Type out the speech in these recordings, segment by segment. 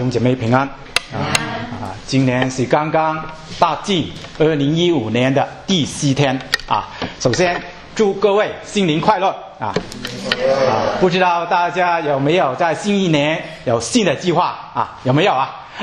兄姐妹平安今年是刚刚踏进2015年的第4天首先祝各位新年快乐不知道大家有没有在新一年有新的计划有没有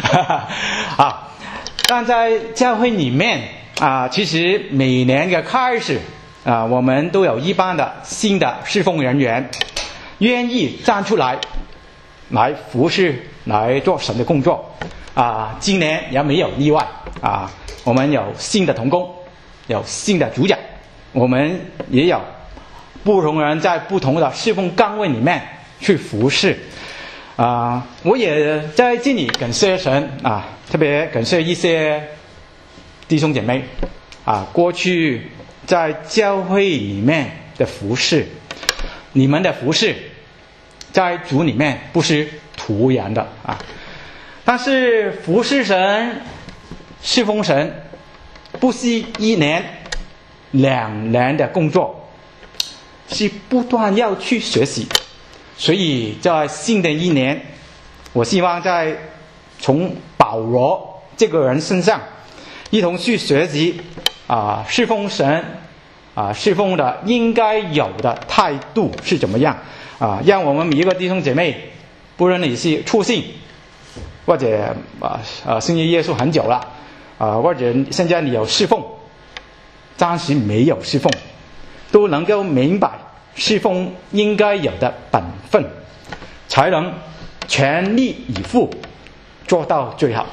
但在教会里面其实每年的开始我们都有一班的新的侍奉人员愿意站出来服侍来做神的工作今年也没有例外我们有新的同工有新的组长我们也有不同人在不同的侍奉岗位里面去服侍我也在这里感谢神特别感谢一些弟兄姐妹过去在教会里面的服侍你们的服侍在主里面不是徒然的但是服侍神侍奉神不是1年2年的工作是不断要去学习所以在新的一年我希望从保罗这个人身上一同去学习侍奉神侍奉的应该有的态度是怎么样让我们每一个弟兄姐妹不论你是初信或者信耶稣很久了或者现在你有侍奉暂时没有侍奉都能够明白侍奉应该有的本分才能全力以赴做到最好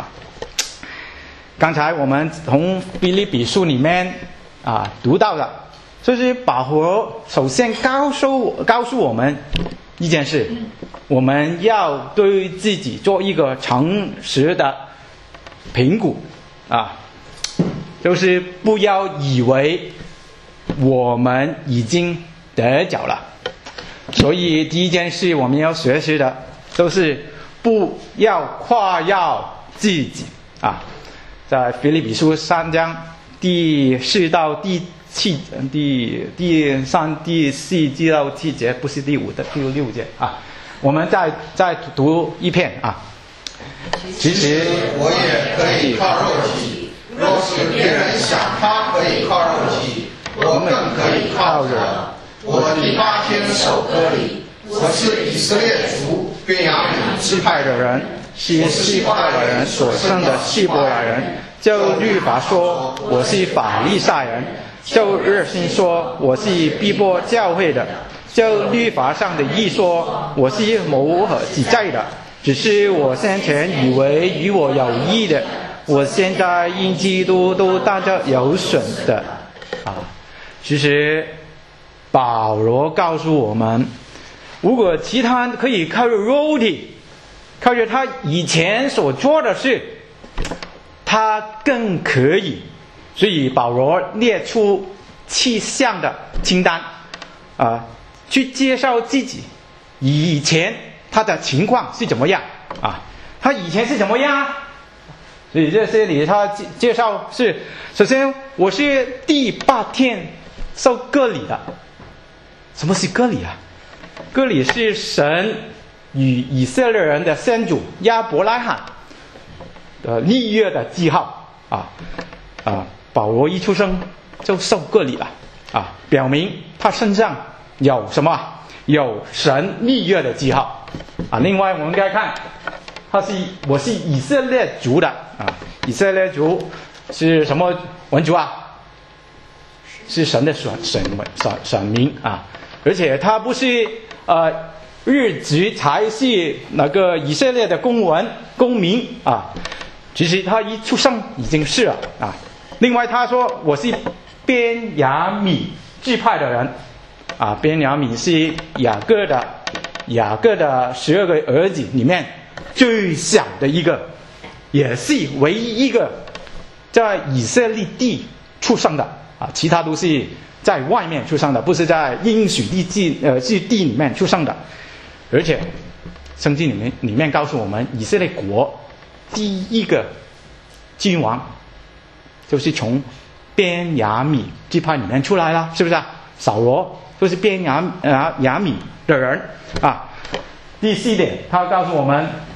刚才我们从腓立比书里面读到的就是保罗首先告诉我们一件事我们要对自己做一个诚实的评估就是不要以为我们已经得着了所以第一件事我们要学习的就是不要夸耀自己在腓立比书3章第4到第3、第4节到7节不是第5的第6节我们再读一遍其实我也可以靠肉体若是别人想他可以靠肉体我更可以靠着我第8天守割礼我是以色列族便雅悯支派的人是希伯来人所生的希伯来人就律法说我是法利赛人就热心说我是逼迫教会的就律法上的义说我是谋和己在的只是我先前以为与我有益的我现在因基督都当着有损的其实保罗告诉我们如果其他可以靠着肉体靠着他以前所做的事他更可以所以保罗列出7项的清单去介绍自己以前他的情况是怎么样他以前是怎么样所以这些里他介绍是首先我是第8天受割礼的什么是割礼割礼是神与以色列人的先祖亚伯拉罕立约的记号保罗一出生就受割礼了表明他身上有什么有神立约的记号另外我们该看我是以色列族的以色列族是什么文族是神的选民而且他不是日籍才是那个以色列的公民其实他一出生已经是了另外他说我是便雅悯支派的人便雅悯是雅各的12个儿子里面最小的一个也是唯一一个在以色列地出生的其他都是在外面出生的不是在应许之地里面出生的而且圣经里面告诉我们以色列国第一个君王就是从便雅悯支派里面出来了是不是扫罗就是便雅悯的人第4点他告诉我们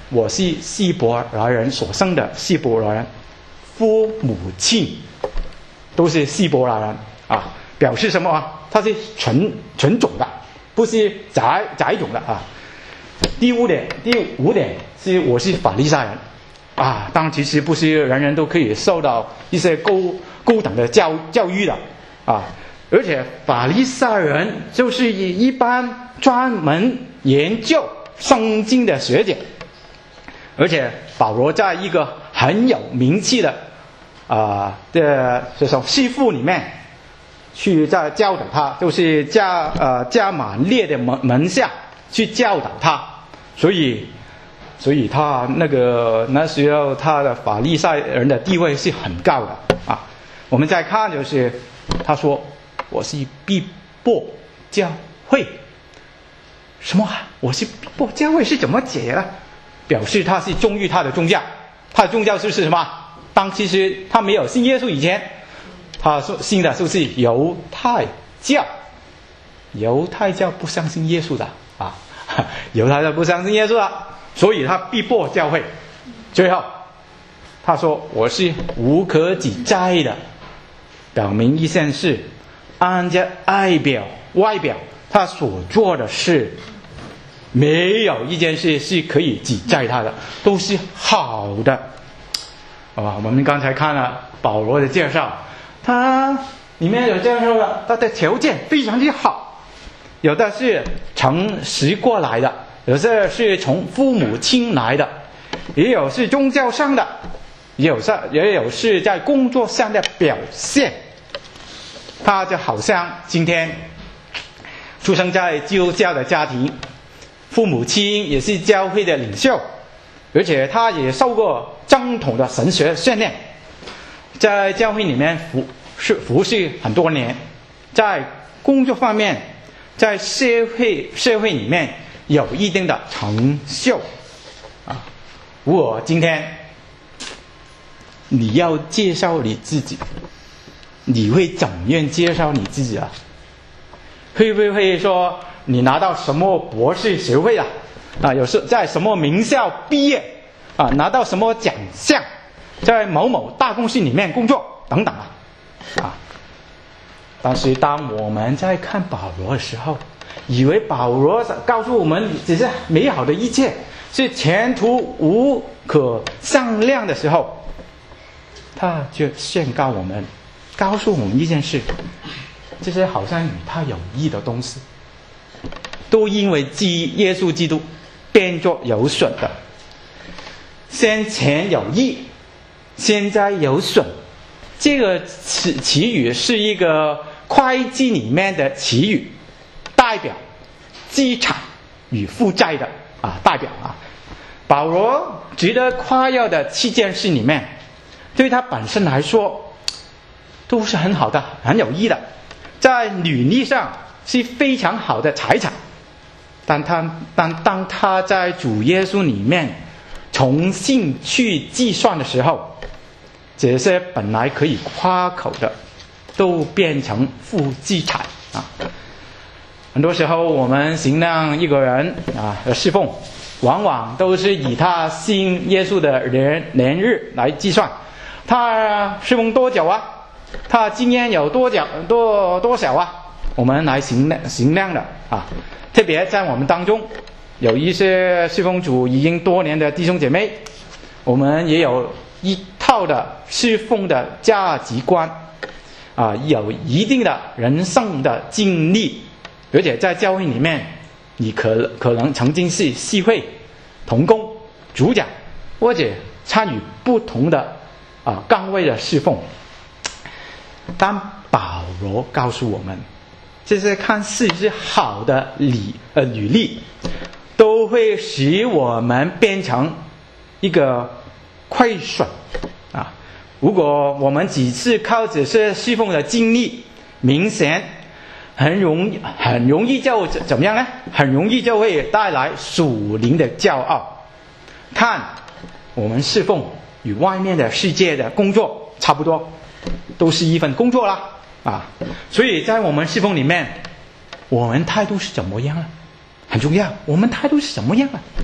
我是希伯来人所生的希伯来人，父母亲都是希伯来人啊，表示什么啊？他是纯种的，不是杂种的啊。第五点是我是法利赛人啊，当然其实不是人人都可以受到一些高等的教育的啊，而且法利赛人就是一般专门研究圣经的学者，而且保罗在一个很有名气的这种师傅里面去在教导他，就是加玛列的门下去教导他，所以他那时候他的法利赛人的地位是很高的啊。我们再看就是他说我是逼迫教会，什么我是逼迫教会是怎么解呢？表示他是忠于他的宗教，他的宗教就是什么？当其实他没有信耶稣以前，他信的就是犹太教，犹太教不相信耶稣的啊，犹太教不相信耶稣的，所以他逼迫教会。最后他说我是无可指摘的，表明一件事，按照外表他所做的事，没有一件事是可以指摘他的，都是好的。我们刚才看了保罗的介绍，他里面有介绍了他的条件非常之好，有的是诚实过来的，有的是从父母亲来的，也有是宗教上的，也有是在工作上的表现。他就好像今天出生在基督教的家庭，父母亲也是教会的领袖，而且他也受过正统的神学训练，在教会里面服侍很多年，在工作方面，在社会里面有一定的成就啊。如果今天你要介绍你自己，你会怎样介绍你自己啊？会不会说你拿到什么博士学位啊？有时在什么名校毕业啊？拿到什么奖项？在某某大公司里面工作等等啊。但是当我们在看保罗的时候，以为保罗告诉我们只是美好的一切，是前途无可限量的时候，他就宣告我们，告诉我们一件事，这些好像与他有益的东西，都因为耶稣基督变作有损的。先前有益，现在有损。这个词语是一个会计里面的词语，代表资产与负债的代表啊。保罗值得夸耀的7件事里面，对他本身来说都是很好的，很有益的，在履历上是非常好的财产。当他在主耶稣里面重新去计算的时候，这些本来可以夸口的都变成负资产啊。很多时候我们衡量一个人侍奉，往往都是以他信耶稣的年日来计算，他侍奉多久啊？他经验有多少啊？我们来衡量的啊。特别在我们当中有一些侍奉主已经多年的弟兄姐妹，我们也有一套的侍奉的价值观有一定的人生的经历，而且在教会里面你可能曾经是系会同工主讲，或者参与不同的岗位的侍奉。当保罗告诉我们这些看似是好的履历，都会使我们变成一个亏损啊！如果我们只是靠这些侍奉的经历，明显很容易就怎么样呢？很容易就会带来属灵的骄傲，看我们侍奉与外面的世界的工作差不多，都是一份工作啦所以在我们侍奉里面，我们态度是怎么样啊？很重要，我们态度是怎么样啊？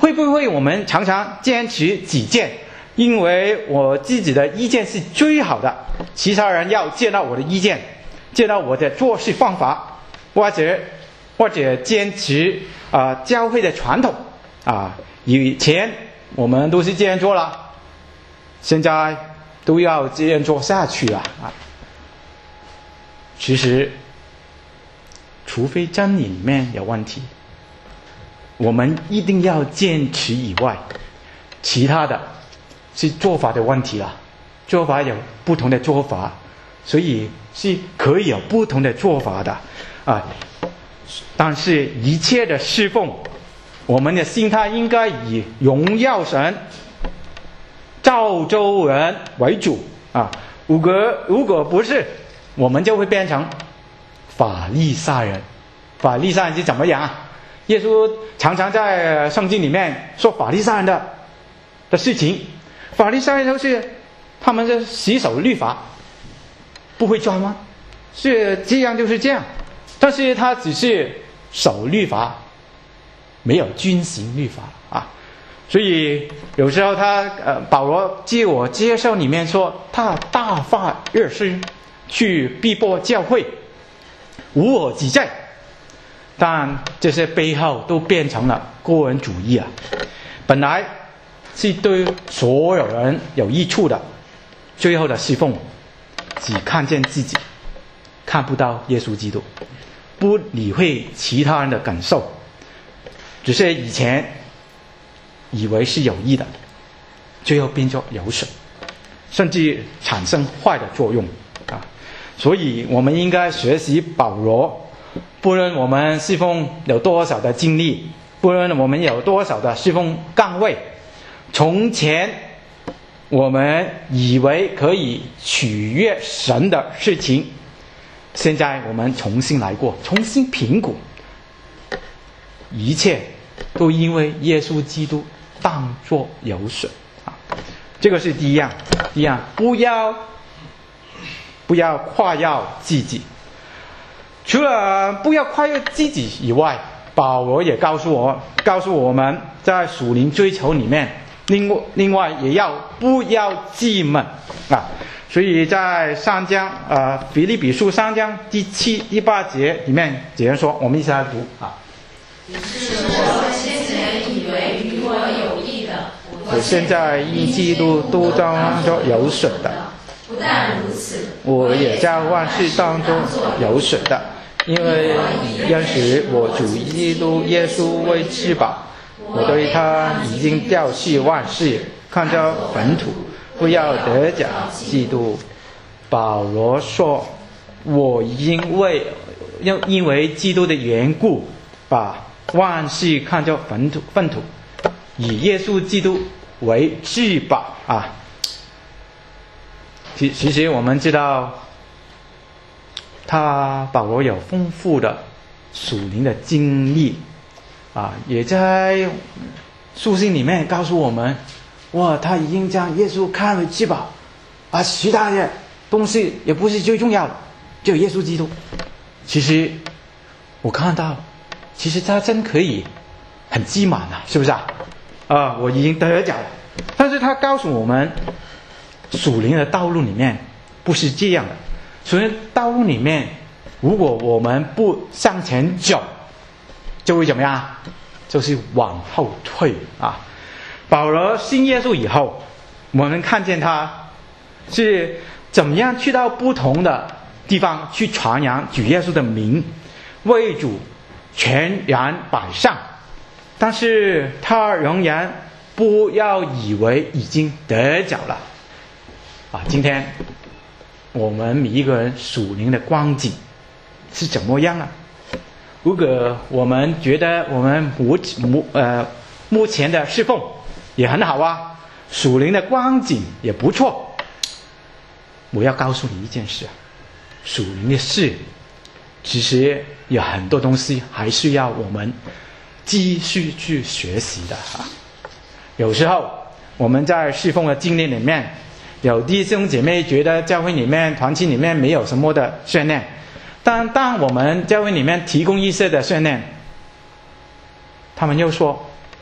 会不会我们常常坚持己见，因为我自己的意见是最好的，其他人要接纳我的意见，接纳我的做事方法，或者坚持教会的传统以前我们都是这样做了，现在都要这样做下去了其实除非真理里面有问题，我们一定要坚持以外，其他的是做法的问题了。做法有不同的做法，所以是可以有不同的做法的但是一切的侍奉，我们的心态应该以荣耀神、造就人为主如果不是，我们就会变成法利赛人。法利赛人是怎么样耶稣常常在圣经里面说法利赛人的事情。法利赛人就是他们是死守律法，不会转弯，是这样就是这样，但是他只是守律法，没有遵行律法所以有时候保罗自我介绍里面说，他大发热心去逼迫教会，无我己在，但这些背后都变成了个人主义本来是对所有人有益处的，最后的侍奉只看见自己，看不到耶稣基督，不理会其他人的感受，只是以前以为是有益的，最后变作有损，甚至产生坏的作用所以我们应该学习保罗，不论我们侍奉有多少的经历，不论我们有多少的侍奉岗位，从前我们以为可以取悦神的事情，现在我们重新来过，重新评估，一切都因为耶稣基督当作有损这个是第一样。不要夸耀自己。除了不要夸耀自己以外，保罗也告诉我们在属灵追求里面，另外也不要自满所以在3章腓立比书3章第7、第8节里面这样说，我们一起来读是我先前以为与我有益的， 我现在因基督都当作有损的。 不但如此， 我也在万事当中有损的，因为认识我主基督耶稣为至宝，我对他已经掉弃万事，看着本土，不要得假基督。保罗说，我因为基督的缘故，把万事看作粪土，以耶稣基督为至宝其实我们知道，保罗有丰富的属灵的经历也在书信里面告诉我们，他已经将耶稣看为至宝其他的东西也不是最重要的，只有耶稣基督。其实我看到，其实他真可以很自满是不是我已经得奖了，但是他告诉我们，属灵的道路里面不是这样的。属灵的道路里面，如果我们不向前走，就会怎么样？就是往后退保罗信耶稣以后，我们看见他是怎么样去到不同的地方去传扬主耶稣的名，为主全然摆上，但是他仍然不要以为已经得奖了今天我们每一个人属灵的光景是怎么样如果我们觉得我们目前的侍奉也很好属灵的光景也不错，我要告诉你一件事，属灵的事其实有很多东西还需要我们继续去学习的有时候我们在侍奉的经历里面，有弟兄姐妹觉得教会里面团契里面没有什么的训练，但当我们教会里面提供一些的训练，他们又说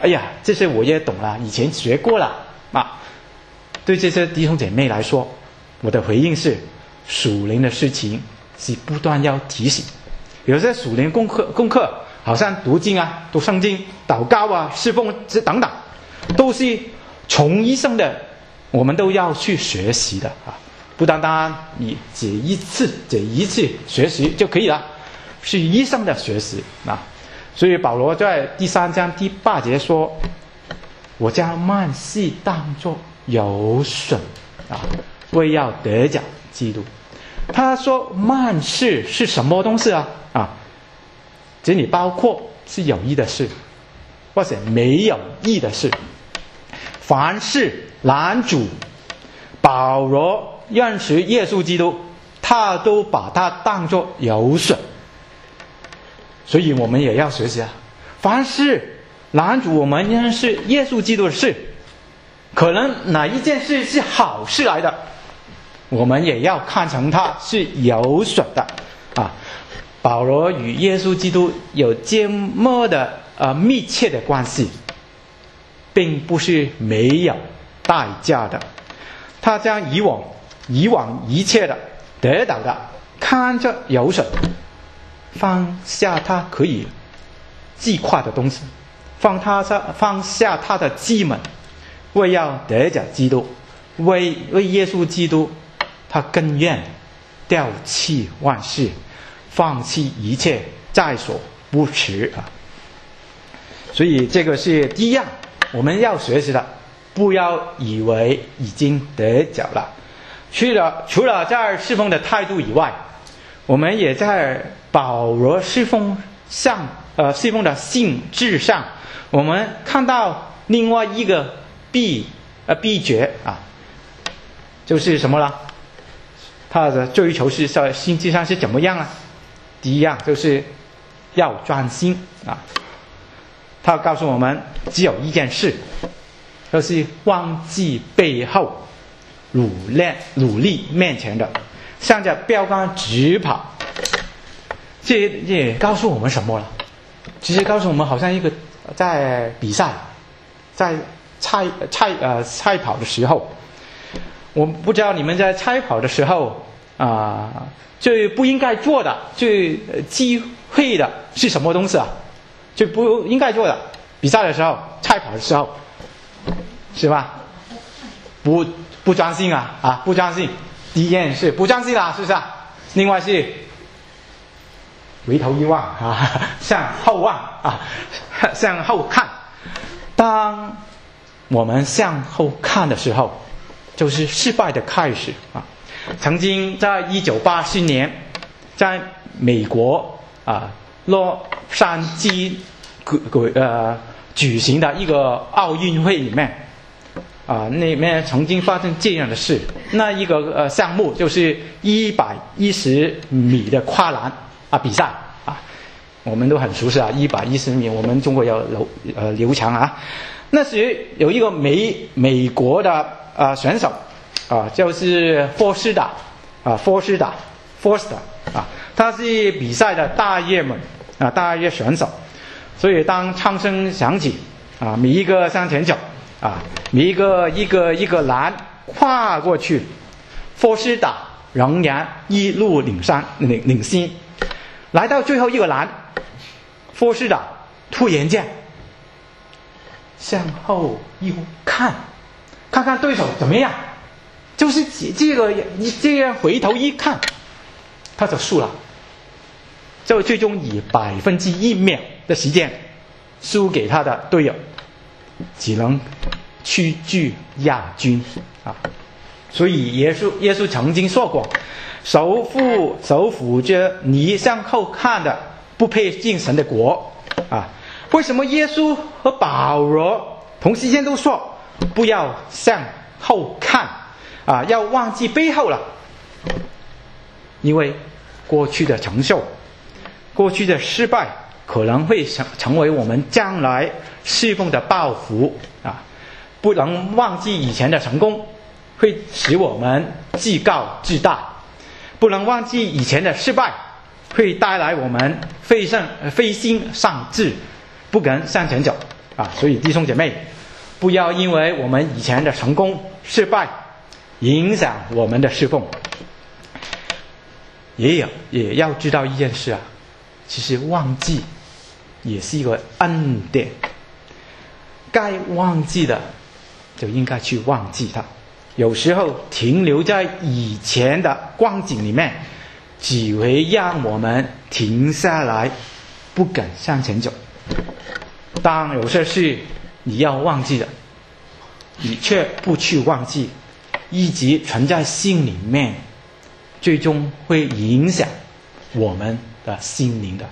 哎呀，这些我也懂了，以前学过了啊。对这些弟兄姐妹来说，我的回应是，属灵的事情是不断要提醒。有些属灵功课好像读经啊、读圣经、祷告啊、侍奉等等，都是从一生的，我们都要去学习的啊。不单单你这一次学习就可以了，是一生的学习啊。所以保罗在第3章第8节说：“我将万事当作有损啊，为要得着基督。”他说万事是什么东西啊？这里包括是有益的事，或者没有益的事。凡是男主保罗认识耶稣基督，他都把它当作有损。所以我们也要学习啊。凡是男主我们认识耶稣基督的事，可能哪一件事是好事来的，我们也要看成它是有损的啊。保罗与耶稣基督有这么的密切的关系，并不是没有代价的。他将以往一切的得到的看着有损，放下他可以记挂的东西，放下他的羁绊，为要得着基督，为耶稣基督，他更愿掉弃万事，放弃一切，在所不辞啊。所以这个是第一样我们要学习的，不要以为已经得着了。除了在侍奉的态度以外，我们也在保罗侍奉的性质上，我们看到另外一个秘诀啊，就是什么了？他的追求是在性质上是怎么样啊？第一样就是要专心啊。他告诉我们，只有一件事，就是忘记背后，努力面前的，向着标杆直跑。这也告诉我们什么了？其实告诉我们，好像一个在比赛，在赛跑的时候，我不知道你们在赛跑的时候最不应该做的、最忌讳的是什么东西啊？最不应该做的，比赛的时候、赛跑的时候，是吧？不专心不专心。第一件事不专心啦，是不是啊？另外是回头一望向后望向后看。当我们向后看的时候，就是失败的开始啊。曾经在1984年，在美国洛杉矶举行的一个奥运会里面那边曾经发生这样的事。那一个项目就是110米的跨栏比赛我们都很熟悉110米，我们中国有刘强那时有一个美国的选手就是佛斯达他是比赛的大热门大热选手。所以当唱声响起每一个向前走每一个栏跨过去，佛斯达仍然一路领先。来到最后一个栏，佛斯达突然间向后一看看对手怎么样，就是这样回头一看，他就输了，就最终以1%秒的时间输给他的队友，只能屈居亚军所以耶稣曾经说过，手扶着你向后看的，不配进神的国为什么耶稣和保罗同时间都说不要向后看要忘记背后了？因为过去的成就、过去的失败可能会成为我们将来侍奉的抱负不能忘记以前的成功，会使我们自高自大；不能忘记以前的失败，会带来我们灰心丧志，不敢向前走。 所以弟兄姐妹，不要因为我们以前的成功失败影响我们的侍奉。也要知道一件事其实忘记也是一个恩典，该忘记的就应该去忘记它。有时候停留在以前的光景里面，只会让我们停下来，不敢向前走。当有些事你要忘记的，你却不去忘记，一直存在心里面，最终会影响我们的心灵的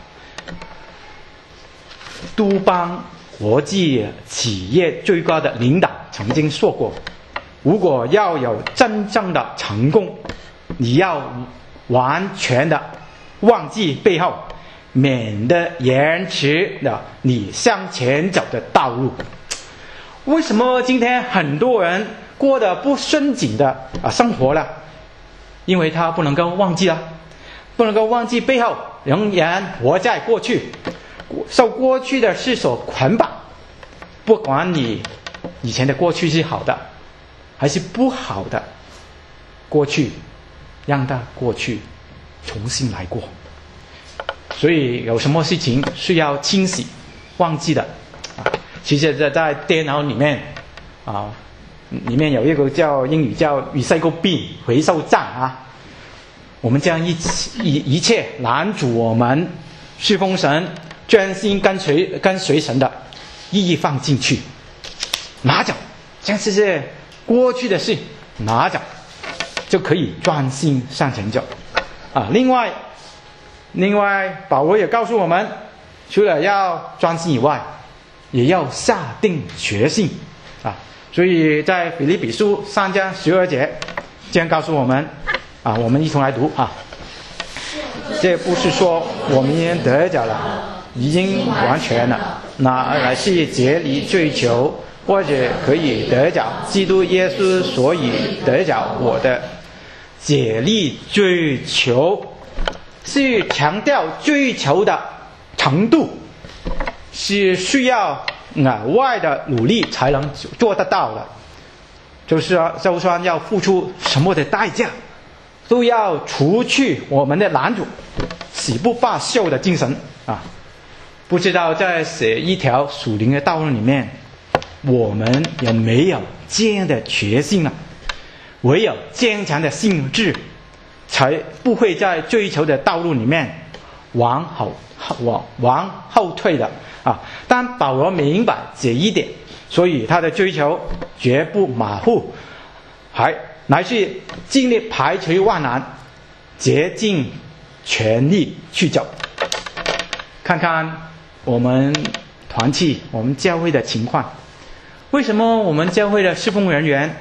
都邦国际企业最高的领导曾经说过，如果要有真正的成功，你要完全的忘记背后，免得延迟了你向前走的道路。为什么今天很多人过得不顺景的生活了？因为他不能够忘记不能够忘记背后，仍然活在过去，受过去的事所捆绑。不管你以前的过去是好的还是不好的过去，让它过去，重新来过。所以有什么事情是要清洗忘记的其实在电脑里面里面有一个英语叫 recycle bin 回收站我们将一切拦阻我们侍奉神、专心跟随神的意义放进去，拿走，将这些过去的事拿走，就可以专心向前走另外保罗也告诉我们，除了要专心以外，也要下定决心所以在腓立比书3章12节这样告诉我们我们一同来读这不是说我们已经得着了，已经完全了，乃是竭力追求，或者可以得着基督耶稣，所以得着我的。竭力追求是强调追求的程度，是需要额外的努力才能做得到的，就是就算要付出什么的代价，都要除去我们的拦阻，死不罢休的精神不知道在这一条属灵的道路里面，我们有没有这样的决心呢？唯有坚强的心智，才不会在追求的道路里面往后退的但保罗明白这一点，所以他的追求绝不马虎，乃是尽力排除万难，竭尽全力去走。看看我们团契、我们教会的情况，为什么我们教会的侍奉人员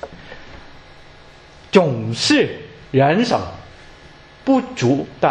总是人手不足的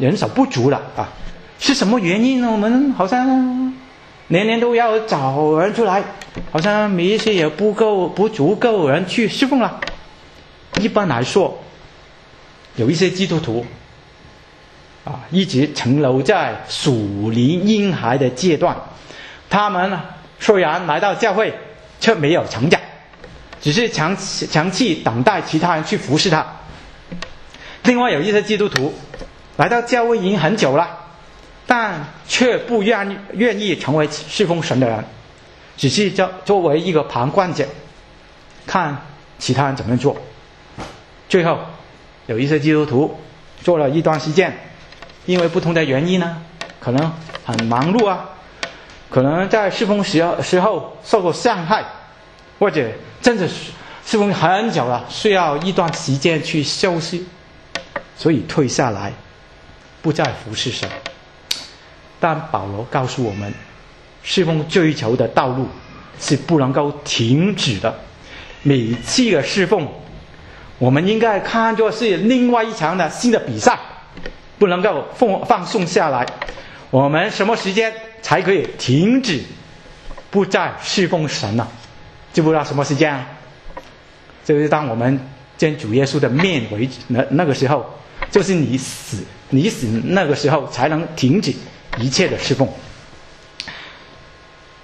是什么原因呢？我们好像年年都要找人出来，好像每一次也不足够人去侍奉了。一般来说，有一些基督徒一直停留在属灵婴孩的阶段，他们虽然来到教会，却没有成长，只是长期等待其他人去服侍他。另外有一些基督徒来到教会已经很久了，但却不愿意成为侍奉神的人，只是作为一个旁观者，看其他人怎么做。最后有一些基督徒做了一段时间，因为不同的原因呢，可能很忙碌可能在侍奉时候受过伤害，或者真的侍奉很久了，需要一段时间去休息，所以退下来，不再服侍神。但保罗告诉我们，侍奉追求的道路是不能够停止的，每次的侍奉我们应该看作是另外一场的新的比赛，不能够放松下来。我们什么时间才可以停止不再侍奉神呢？知不知道什么时间就是当我们见主耶稣的面为止那个时候，就是你死那个时候才能停止一切的侍奉。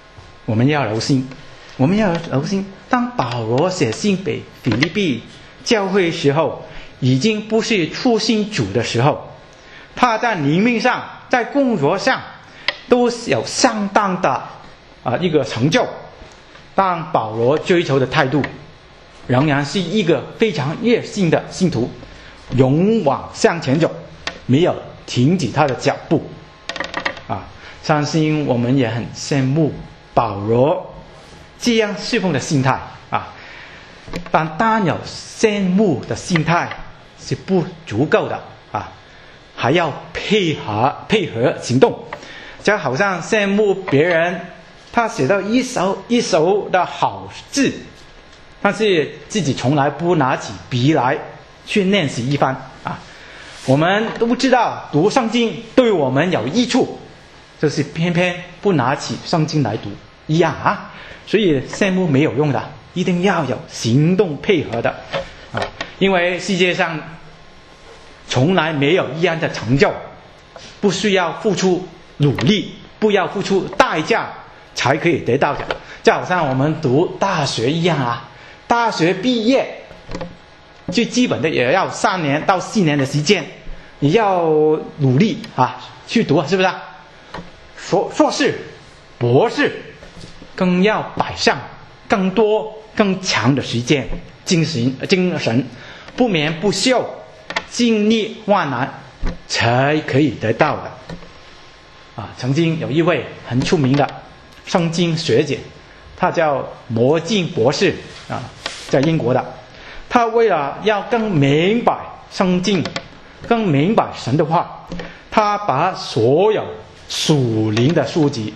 我们要留心，当保罗写信给腓立比教会时候，已经不是初信主的时候，他在灵命上，在工作上都有相当的一个成就，但保罗追求的态度仍然是一个非常热心的信徒，勇往向前走，没有停止他的脚步相信我们也很羡慕保罗这样侍奉的心态但单有羡慕的心态是不足够的还要配合行动。就好像羡慕别人他写到一手的好字，但是自己从来不拿起笔来去练习一番我们都知道读圣经对我们有益处，就是偏偏不拿起圣经来读一样所以羡慕没有用的，一定要有行动配合的因为世界上从来没有一样的成就不需要付出努力，不要付出代价才可以得到的。就好像我们读大学一样大学毕业最基本的也要3年到4年的时间，你要努力去读，是不是硕士博士更要摆上更多更强的时间精神，不眠不休，经历万难才可以得到的曾经有一位很出名的圣经学姐，她叫摩金博士在英国的。她为了要更明白圣经，更明白神的话，她把所有属灵的书籍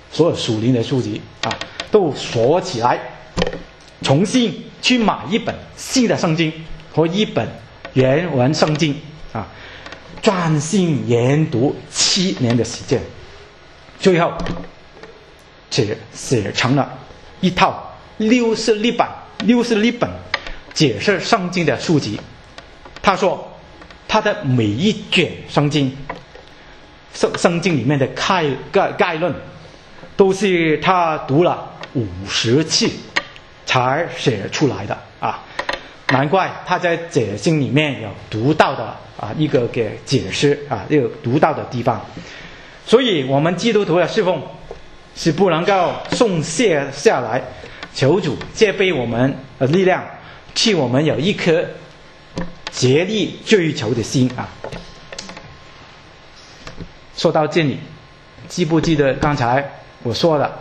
都锁起来，重新去买一本新的圣经和一本原文圣经专心研读7年的时间，最后写成了一套66本解释圣经的书籍。他说他的每一卷圣经里面的概论都是他读了50次才写出来的难怪他在解经里面有读到的一个给解释有读到的地方。所以我们基督徒的侍奉是不能够松懈下来，求主借备我们的力量，替我们有一颗竭力追求的心说到这里，记不记得刚才我说的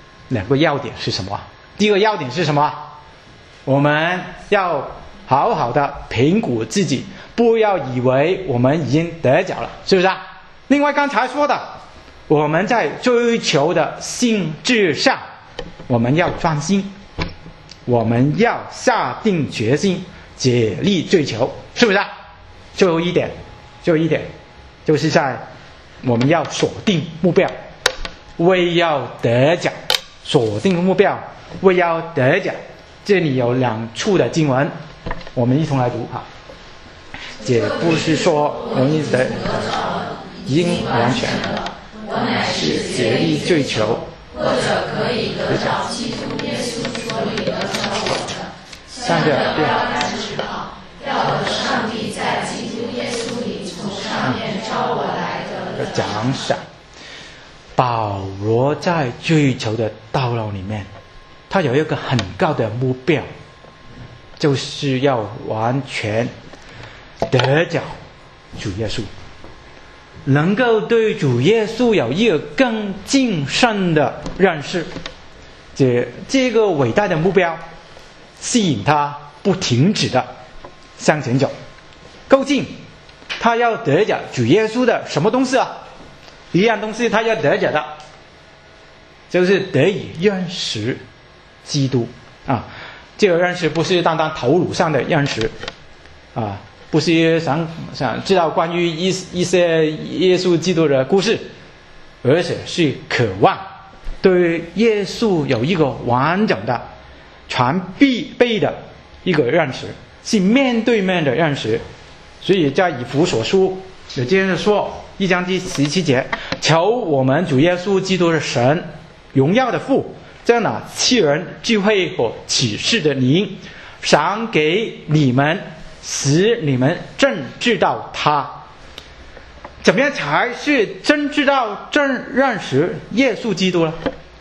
2个要点是什么？第一个要点是什么？我们要好好的评估自己，不要以为我们已经得奖了，是不是另外刚才说的，我们在追求的性质上我们要专心，我们要下定决心，竭力追求，是不是最后一点就是在我们要锁定目标，为要得奖，锁定目标为要得奖。这里有2处的经文，我们一同来读也不是说容易得应完全， 我乃是竭力追求， 或者可以得着基督耶稣所里得着我的， 向着标杆直跑，要得上帝在基督耶稣里从上面招我来的奖赏。保罗在追求的道路里面，他有一个很高的目标，就是要完全得着主耶稣，能够对主耶稣有一个更精深的认识。这个伟大的目标吸引他不停止的向前走。究竟他要得着主耶稣的什么东西一样东西他要得着的就是得以认识基督这个认识不是单单头颅上的认识不是想知道关于一些耶稣基督的故事，而且是渴望对耶稣有一个完整的全必备的一个认识，是面对面的认识。所以在以弗所书有这样说1章第17节，求我们主耶稣基督的神，荣耀的父， 将那七人智慧和启示的灵赏给你们，使你们真知道他。怎么样才是真知道、真认识耶稣基督呢？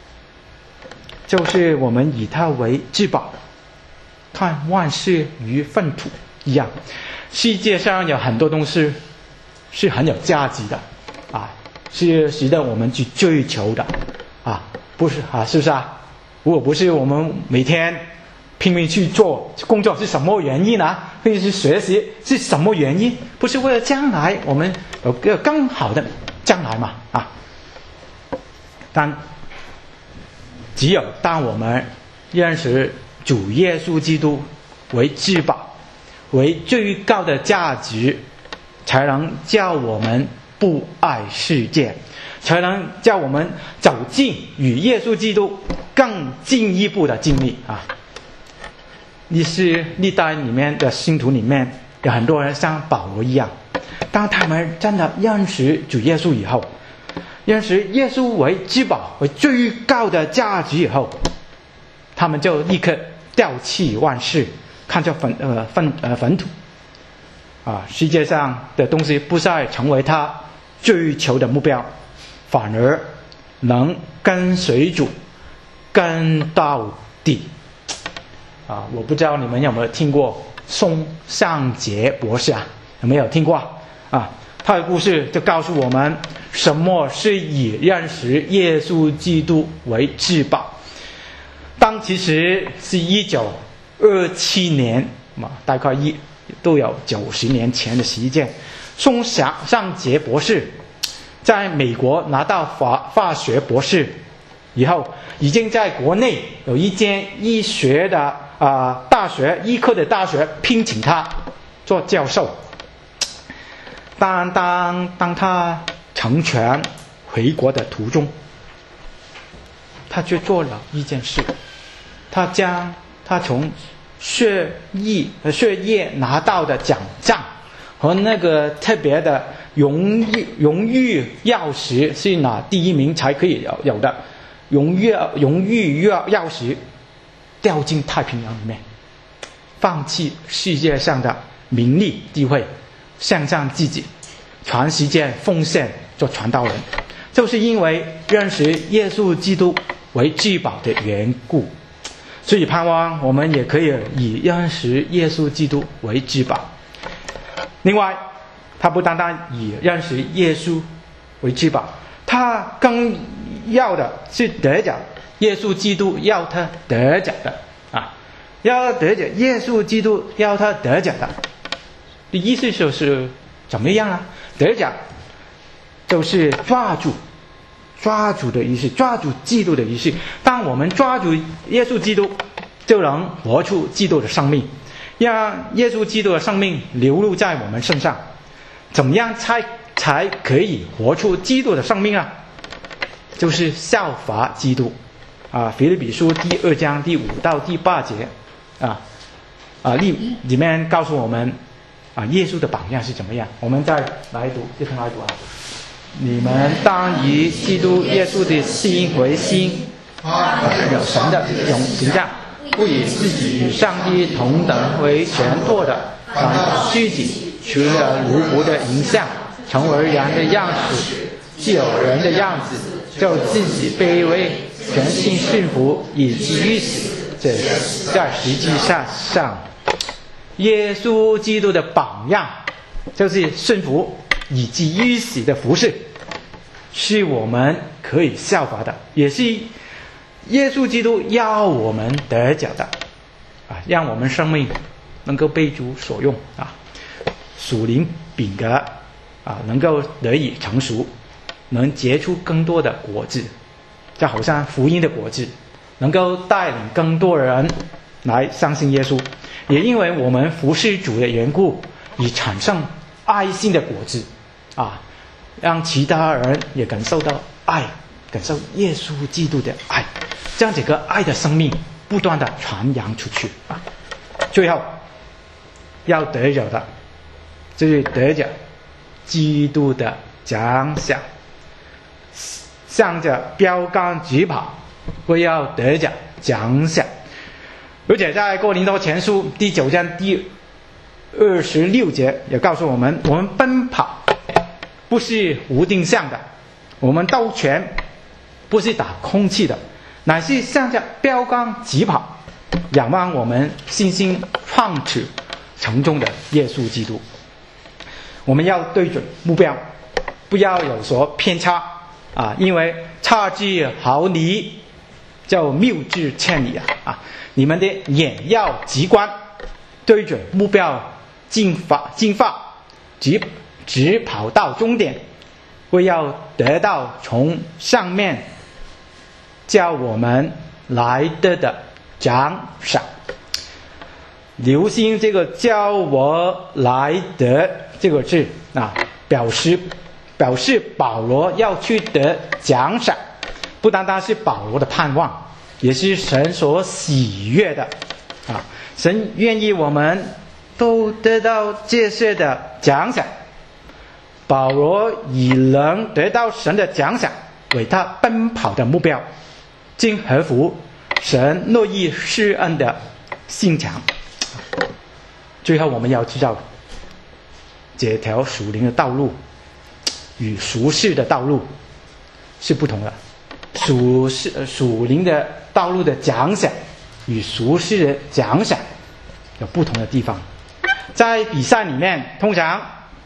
就是我们以他为至宝，看万事如粪土一样。世界上有很多东西是很有价值的啊，是值得我们去追求的啊，不是啊，是不是啊？如果不是我们每天拼命去做工作，是什么原因呢？拼命去学习是什么原因？不是为了将来我们有个更好的将来嘛啊？但只有当我们认识主耶稣基督为至宝，为最高的价值，才能叫我们不爱世界，才能叫我们走进与耶稣基督更进一步的经历啊！历代里面的信徒里面有很多人像保罗一样，当他们真的认识主耶稣以后，认识耶稣为至宝、为最高的价值以后，他们就立刻掉弃万事，看作粪土啊！世界上的东西不再成为他追求的目标，反而能跟随主跟到底啊！我不知道你们有没有听过宋尚杰博士啊？有没有听过啊？他的故事就告诉我们什么是以认识耶稣基督为至宝。当其实是1927年嘛，大概都有90年前的时间，宋尚杰博士在美国拿到法学博士以后，已经在国内有一间医学的大学，医科的大学聘请他做教授。当他乘船回国的途中，他却做了一件事，他将他从血液拿到的奖状和那个特别的荣誉钥匙，是拿第一名才可以有的荣誉钥匙，掉进太平洋里面，放弃世界上的名利地位，向上自己，全时间奉献做传道人，就是因为认识耶稣基督为至宝的缘故。所以盼望我们也可以以认识耶稣基督为至宝。另外，他不单单以认识耶稣为至宝，他更要的是得着耶稣基督要他得着的啊，要得着耶稣基督要他得着的。意思就是怎么样啊？得着就是抓住的意思，抓住基督的意思。当我们抓住耶稣基督，就能活出基督的生命，让耶稣基督的生命流露在我们身上。怎么样才可以活出基督的生命啊？就是效法基督啊！腓立比书第2章第5到第8节里面告诉我们耶稣的榜样是怎么样。我们再来读，一同来读啊！你们当以基督耶稣的心为心，有神的形象，不以自己与上帝同等为全托的，反虚己，取了奴仆的形象，成为人的样式。既有人的样子，就自己卑微，全心顺服，以至于死，这在实际上，耶稣基督的榜样就是顺服以至于死的服事，是我们可以效法的，也是耶稣基督要我们得着的让我们生命能够被主所用属灵品格能够得以成熟，能结出更多的果子，就好像福音的果子，能够带领更多人来相信耶稣。也因为我们服侍主的缘故，以产生爱心的果子让其他人也感受到爱，感受耶稣基督的爱，将这个爱的生命不断的传扬出去最后要得着的就是得着基督的奖赏，向着标杆直跑， 会要得奖赏。而且在哥林多前书第9章第26节也告诉我们，我们奔跑不是无定向的，我们斗拳不是打空气的，乃是向着标杆疾跑，仰望我们信心创始成终的耶稣基督。我们要对准目标，不要有所偏差啊！因为差之毫厘，就谬之千里啊！你们的眼要直观，对准目标，进发，直跑到终点，会要得到从上面叫我们来的奖赏。留心这个叫我来的这个字啊，表示保罗要去得奖赏，不单单是保罗的盼望，也是神所喜悦的啊！神愿意我们都得到这些的奖赏。保罗以能得到神的奖赏为他奔跑的目标，竟合乎神乐意施恩的心肠。最后我们要知道，这条属灵的道路与俗世的道路是不同的。属灵的道路的奖赏与俗世的奖赏有不同的地方。在比赛里面，通常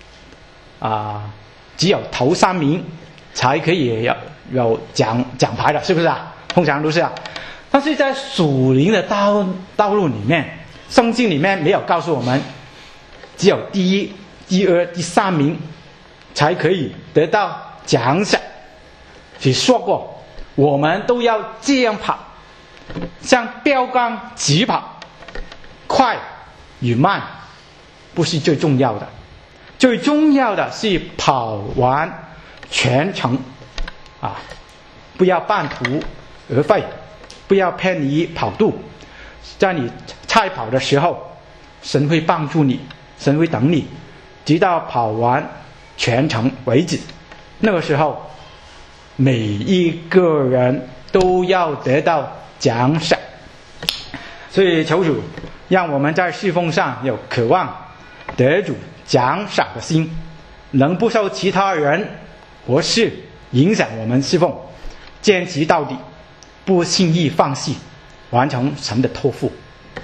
只有头3名才可以有奖牌的，是不是啊？通常都是啊。但是在属灵的道路里面，圣经里面没有告诉我们只有第1、第2、第3名才可以得到奖赏。只说过我们都要这样跑，像标杆直跑，快与慢不是最重要的，最重要的是跑完全程啊！不要半途而废，不要偏离跑道。在你赛跑的时候，神会帮助你，神会等你，直到跑完全程为止。那个时候，每一个人都要得到奖赏。所以求主让我们在侍奉上有渴望得主奖赏的心，能不受其他人或事影响我们侍奉，坚持到底，不轻易放弃，完成神的托付。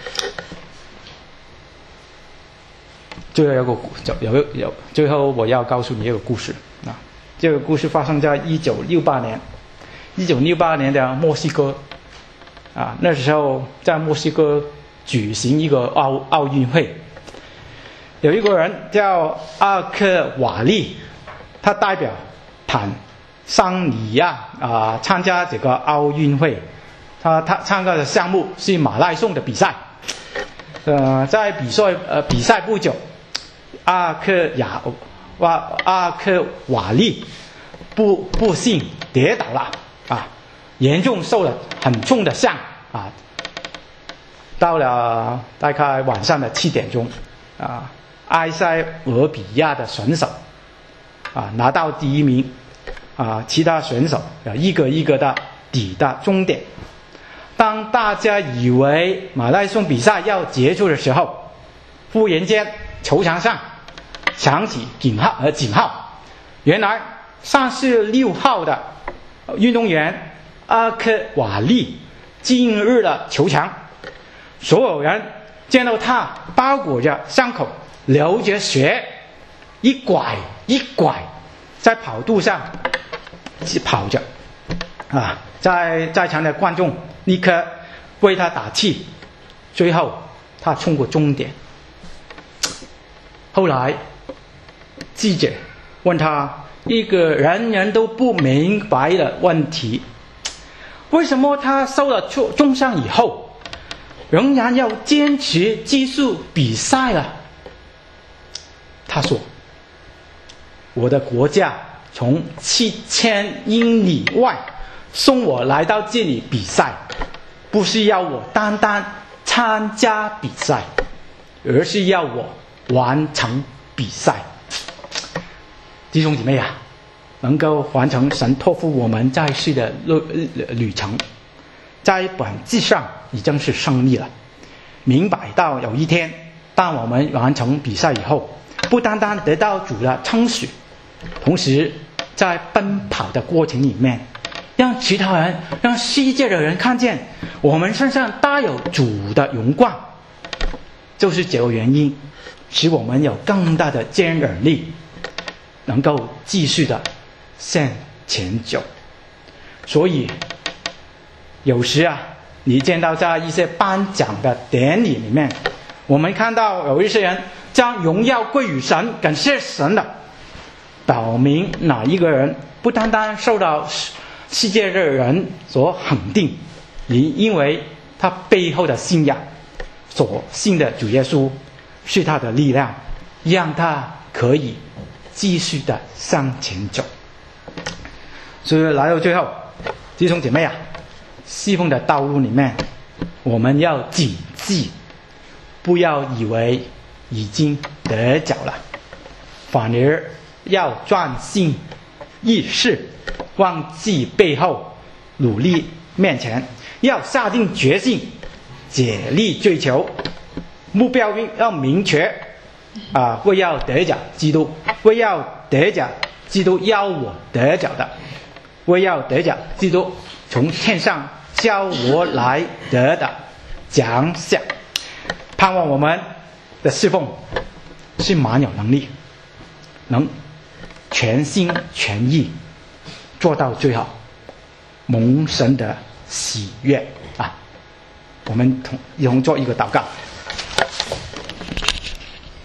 最后我要告诉你一个故事啊，这个故事发生在1968年，1968年的墨西哥啊，那时候在墨西哥举行一个奥运会，有一个人叫阿克瓦利，他代表坦桑尼亚参加这个奥运会。他参加的项目是马拉松的比赛。在比赛不久，阿克瓦利不幸跌倒了啊，严重受了很重的伤啊。到了大概晚上的7点钟啊，埃塞俄比亚的选手拿到第1名啊，其他选手一个一个的抵达终点。当大家以为马拉松比赛要结束的时候，忽然间球场上响起警号，原来36号的运动员阿克瓦利进入了球场。所有人见到他包裹着伤口，流着血，一拐一拐在跑道上跑着啊！在场的观众立刻为他打气，最后他冲过终点。后来记者问他一个人都不明白的问题，为什么他受了重伤以后仍然要坚持继续比赛了？他说，我的国家从7000英里外送我来到这里比赛，不是要我单单参加比赛，而是要我完成比赛。弟兄姐妹能够完成神托付我们在世的旅程， 在本质上已经是胜利了。明白到有一天，当我们完成比赛以后，不单单得到主的称许，同时在奔跑的过程里面，让其他人、让世界的人看见我们身上带有主的荣光。就是这个原因，使我们有更大的坚韧力，能够继续的向前走。所以有时啊，你见到在一些颁奖的典礼里面，我们看到有一些人将荣耀归于神，感谢神的，表明哪一个人不单单受到世界的人所肯定，也因为他背后的信仰所信的主耶稣是他的力量，让他可以继续的向前走。所以来到最后，弟兄姐妹啊，侍奉的道路里面，我们要谨记，不要以为已经得着了，反而要专心意识，忘记背后，努力面前，要下定决心，竭力追求，目标要明确为要得着基督，为要得着基督要我得着的，为要得着基督从天上叫我来得的奖赏。盼望我们的侍奉是蛮有能力，能全心全意做到最好，蒙神的喜悦啊！我们一同做一个祷告。